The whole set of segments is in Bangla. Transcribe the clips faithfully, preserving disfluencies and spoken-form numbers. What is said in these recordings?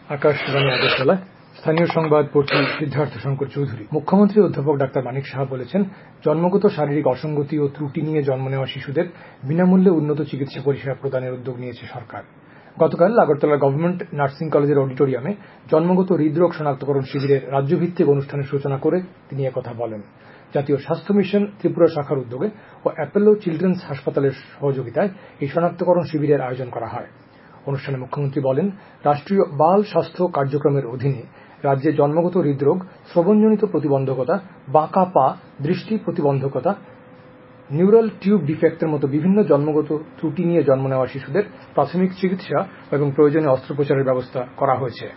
আকাশবাণী আগরতলা স্থানীয় সংবাদ পড়ছি সিদ্ধার্থ শঙ্কর চৌধুরী। মুখ্যমন্ত্রী অধ্যাপক ডাক্তার মানিক সাহা বলেছেন, জন্মগত শারীরিক অসঙ্গতি ও ত্রুটি নিয়ে জন্ম নেওয়া শিশুদের বিনামূল্যে উন্নত চিকিৎসা পরিষেবা প্রদানের উদ্যোগ নিয়েছে সরকার। গতকাল আগরতলা গভর্নমেন্ট নার্সিং কলেজের অডিটোরিয়ামে জন্মগত হৃদরোগ শনাক্তকরণ শিবিরের রাজ্যভিত্তিক অনুষ্ঠানের সূচনা করে তিনি একথা বলেন। জাতীয় স্বাস্থ্য মিশন ত্রিপুরা শাখার উদ্যোগে ও অ্যাপোলো চিলড্রেন্স হাসপাতালের সহযোগিতায় এই শনাক্তকরণ শিবিরের আয়োজন করা হয়। অনুষ্ঠানে মুখ্যমন্ত্রী বলেন, রাষ্ট্রীয় বাল স্বাস্থ্য কার্যক্রমের অধীনে রাজ্যে জন্মগত হৃদরোগ, শ্রবণজনিত প্রতিবন্ধকতা, বাঁকা পা, দৃষ্টি প্রতিবন্ধকতা, নিউরাল টিউব ডিফেক্টের মতো বিভিন্ন জন্মগত ত্রুটি নিয়ে জন্ম নেওয়া শিশুদের প্রাথমিক চিকিৎসা এবং প্রয়োজনীয় অস্ত্রোপচারের ব্যবস্থা করা হয়েছে।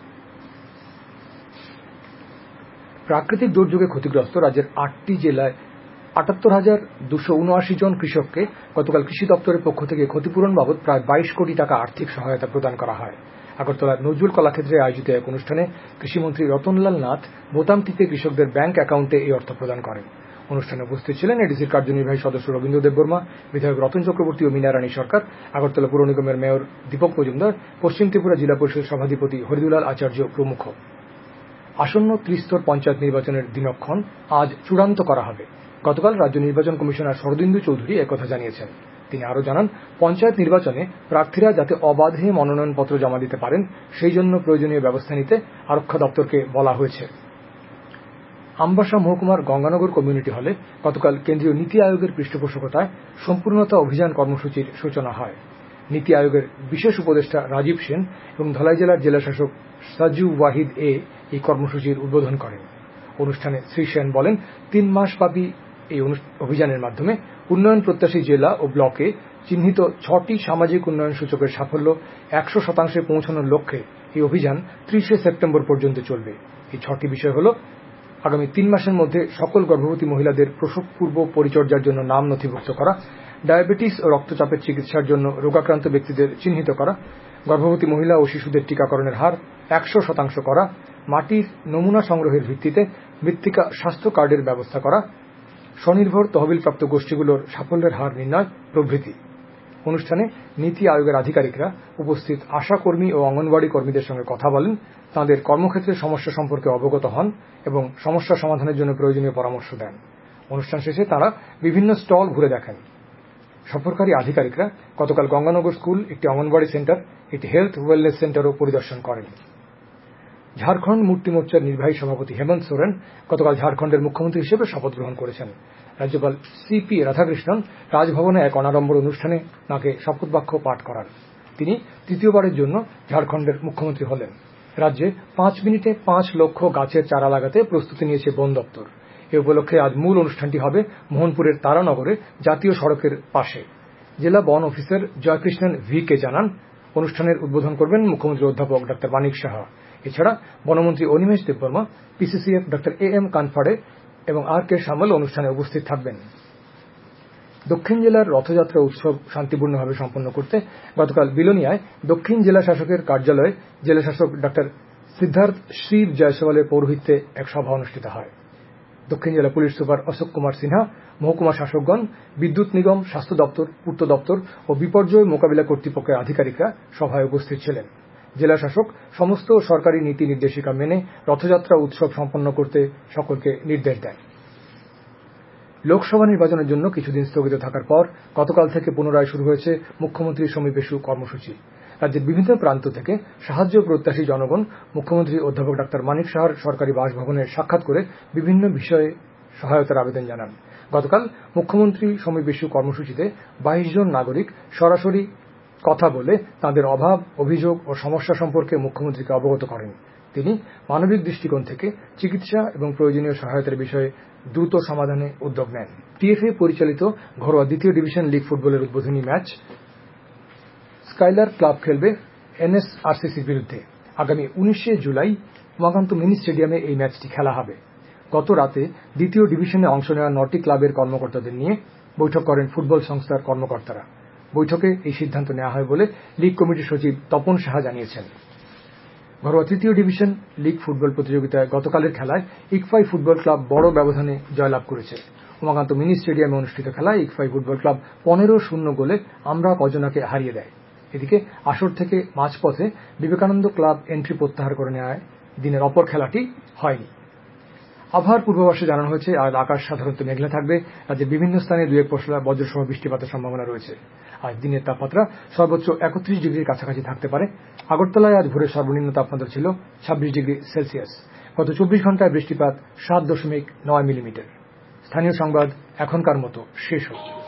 প্রাকৃতিক দুর্যোগে ক্ষতিগ্রস্ত রাজ্যের আটটি জেলায় আটাত্তর হাজার দুশো উনআশি জন কৃষককে গতকাল কৃষি দপ্তরের পক্ষ থেকে ক্ষতিপূরণ বাবদ প্রায় বাইশ কোটি টাকা আর্থিক সহায়তা প্রদান করা হয়। আগরতলার নজরুল কলাক্ষেত্রে আয়োজিত এক অনুষ্ঠানে কৃষিমন্ত্রী রতনলাল নাথ বোতাম টিপে কৃষকদের ব্যাংক অ্যাকাউন্টে এই অর্থ প্রদান করেন। অনুষ্ঠানে উপস্থিত ছিলেন এডিসির কার্যনির্বাহী সদস্য রবীন্দ্র দেববর্মা, বিধায়ক রতন চক্রবর্তী ও মীনা রানী সরকার, আগরতলা পুর নিগমের মেয়র দীপক মজুমদার, পশ্চিম ত্রিপুরা জেলা পরিষদ সভাধিপতি হরিদুলাল আচার্য প্রমুখ। আসন্ন ত্রিস্তর পঞ্চায়েত নির্বাচনের দিনক্ষণ আজ চূড়ান্ত করা হবে। গতকাল রাজ্য নির্বাচন কমিশনার শরদিন্দু চৌধুরী একথা জানিয়েছেন। তিনি আরও জানান, পঞ্চায়েত নির্বাচনে প্রার্থীরা যাতে অবাধে মনোনয়নপত্র জমা দিতে পারেন সেই জন্য প্রয়োজনীয় ব্যবস্থা নিতে আরক্ষা দপ্তরকে বলা হয়েছে। আমবাসা মহকুমার গঙ্গানগর কমিউনিটি হলে গতকাল কেন্দ্রীয় নীতি আয়োগের পৃষ্ঠপোষকতায় সম্পূর্ণতা অভিযান কর্মসূচির সূচনা হয়। নীতি আয়োগের বিশেষ উপদেষ্টা রাজীব সেন এবং ধলাই জেলার জেলাশাসক সাজু ওয়াহিদ এ এই কর্মসূচির উদ্বোধন করেন। অনুষ্ঠানে শ্রী সেন বলেন, তিন মাসব্যাপী এই অভিযানের মাধ্যমে উন্নয়ন প্রত্যাশী জেলা ও ব্লকে চিহ্নিত ছটি সামাজিক উন্নয়ন সূচকের সাফল্য একশো শতাংশে পৌঁছানোর লক্ষ্যে এই অভিযান ত্রিশে সেপ্টেম্বর পর্যন্ত চলবে। এই ছটি বিষয় হল, আগামী তিন মাসের মধ্যে সকল গর্ভবতী মহিলাদের প্রসব পূর্ব পরিচর্যার জন্য নাম নথিভুক্ত করা, ডায়াবেটিস ও রক্তচাপের চিকিৎসার জন্য রোগাক্রান্ত ব্যক্তিদের চিহ্নিত করা, গর্ভবতী মহিলা ও শিশুদের টিকাকরণের হার একশো শতাংশ করা, মাটির নমুনা সংগ্রহের ভিত্তিতে মৃত্তিকা স্বাস্থ্য কার্ডের ব্যবস্থা করা, স্বনির্ভর তহবিলপ্রাপ্ত গোষ্ঠীগুলোর সাফল্যের হার নির্ণয় প্রভৃতি। অনুষ্ঠানে নীতি আয়োগের আধিকারিকরা উপস্থিত আশাকর্মী ও অঙ্গনওয়াড়ি কর্মীদের সঙ্গে কথা বলেন, তাঁদের কর্মক্ষেত্রের সমস্যা সম্পর্কে অবগত হন এবং সমস্যা সমাধানের জন্য প্রয়োজনীয় পরামর্শ দেন। অনুষ্ঠান শেষে তাঁরা বিভিন্ন স্টল ঘুরে দেখেন। সফরকারী আধিকারিকরা গতকাল গঙ্গানগর স্কুল, একটি অঙ্গনওয়াড়ি সেন্টার, একটি হেলথ ওয়েলনেস সেন্টারও পরিদর্শন করেন। ঝাড়খণ্ড মুক্তি মোর্চার নির্বাহী সভাপতি হেমন্ত সোরেন গতকাল ঝাড়খণ্ডের মুখ্যমন্ত্রী হিসেবে শপথ গ্রহণ করেছেন। রাজ্যপাল সি পি রাধাকৃষ্ণন রাজভবনে এক অনাড়ম্বর অনুষ্ঠানে তাঁকে শপথ বাক্য পাঠ করান। তিনি তৃতীয়বারের জন্য ঝাড়খণ্ডের মুখ্যমন্ত্রী হলেন। রাজ্যে পাঁচ মিনিটে পাঁচ লক্ষ গাছের চারা লাগাতে প্রস্তুতি নিয়েছে বন দপ্তর। এ উপলক্ষে আজ মূল অনুষ্ঠানটি হবে মোহনপুরের তারানগরে জাতীয় সড়কের পাশে। জেলা বন অফিসার জয়কৃষ্ণন ভি কে জানান, অনুষ্ঠানের উদ্বোধন করবেন মুখ্যমন্ত্রী অধ্যাপক ডাক্তার মানিক সাহা। এছাড়া বনমন্ত্রী Animesh Debbarma, PCCF doctor A M Kanfade এবং আর কে সামল অনুষ্ঠানে উপস্থিত থাকবেন। দক্ষিণ জেলার রথযাত্রা উৎসব শান্তিপূর্ণভাবে সম্পন্ন করতে গতকাল বিলোনিয়ায় দক্ষিণ জেলা শাসকের কার্যালয়ে জেলাশাসক ডাক্তার সিদ্ধার্থ শিব জয়সওয়ালের পৌরোহিত্যে এক সভা অনুষ্ঠিত হয়। দক্ষিণ জেলা পুলিশ সুপার অশোক কুমার সিনহা, মহকুমা শাসকগণ, বিদ্যুৎ নিগম, স্বাস্থ্য দপ্তর, পূর্ত দপ্তর ও বিপর্যয় মোকাবিলা কর্তৃপক্ষের আধিকারিকরা সভায় উপস্থিত ছিলেন। জেলাশাসক সমস্ত সরকারি নীতি নির্দেশিকা মেনে রথযাত্রা উৎসব সম্পন্ন করতে সকলকে নির্দেশ দেন। লোকসভা নির্বাচনের জন্য কিছুদিন স্থগিত থাকার পর গতকাল থেকে পুনরায় শুরু হয়েছে মুখ্যমন্ত্রী সমীপেশু কর্মসূচি। রাজ্যের বিভিন্ন প্রান্ত থেকে সাহায্য প্রত্যাশী জনগণ মুখ্যমন্ত্রী অধ্যাপক ডাক্তার মানিক সাহার সরকারি বাসভবনে সাক্ষাৎ করে বিভিন্ন বিষয়ে সহায়তার আবেদন জানান। গতকাল মুখ্যমন্ত্রী সমীপেশু কর্মসূচিতে বাইশ জন নাগরিক সরাসরি কথা বলে তাঁদের অভাব, অভিযোগ ও সমস্যা সম্পর্কে মুখ্যমন্ত্রীকে অবগত করেন। তিনি মানবিক দৃষ্টিকোণ থেকে চিকিৎসা এবং প্রয়োজনীয় সহায়তার বিষয়ে দ্রুত সমাধানে উদ্যোগ নেন। টিএফএ পরিচালিত ঘরোয়া দ্বিতীয় ডিভিশন লীগ ফুটবলের উদ্বোধনী ম্যাচ স্কাইলার ক্লাব খেলবে এনএসআরসিসির বিরুদ্ধে। আগামী উনিশে জুলাই উমাকান্ত মিনি স্টেডিয়ামে এই ম্যাচটি খেলা হবে। গত রাতে দ্বিতীয় ডিভিশনে অংশ নেওয়া নটি ক্লাবের কর্মকর্তাদের নিয়ে বৈঠক করেন ফুটবল সংস্থার কর্মকর্তারা। বৈঠকে এই সিদ্ধান্ত নেওয়া হয় বলে লীগ কমিটির সচিব তপন সাহা জানিয়েছেন। ঘরোয়া তৃতীয় ডিভিশন লীগ ফুটবল প্রতিযোগিতায় গতকালের খেলায় ইকফাই ফুটবল ক্লাব বড় ব্যবধানে জয়লাভ করেছে। উমাকান্ত মিনি স্টেডিয়ামে অনুষ্ঠিত খেলায় ইকফাই ফুটবল ক্লাব পনেরো শূন্য গোলে আমরা কজনাকে হারিয়ে দেয়। এদিকে আসর থেকে মাঝপথে বিবেকানন্দ ক্লাব এন্ট্রি প্রত্যাহার করে নেওয়ায় দিনের অপর খেলাটি হয়নি। আবহাওয়ার পূর্বাভাসে জানানো হয়েছে আজ আকাশ সাধারণত মেঘলা থাকবে। রাজ্যের বিভিন্ন স্থানে দুই এক পশলা বজ্রসহ বৃষ্টিপাতের সম্ভাবনা রয়েছে। আজ দিনের তাপমাত্রা সর্বোচ্চ একত্রিশ ডিগ্রির কাছাকাছি থাকতে পারে। আগরতলায় আজ ভোরের সর্বনিম্ন তাপমাত্রা ছিল ছাব্বিশ ডিগ্রি সেলসিয়াস। গত চব্বিশ ঘন্টায় বৃষ্টিপাত সাত দশমিক নয় মিলিমিটার। স্থানীয় সংবাদ এখনকার মতো শেষ হল।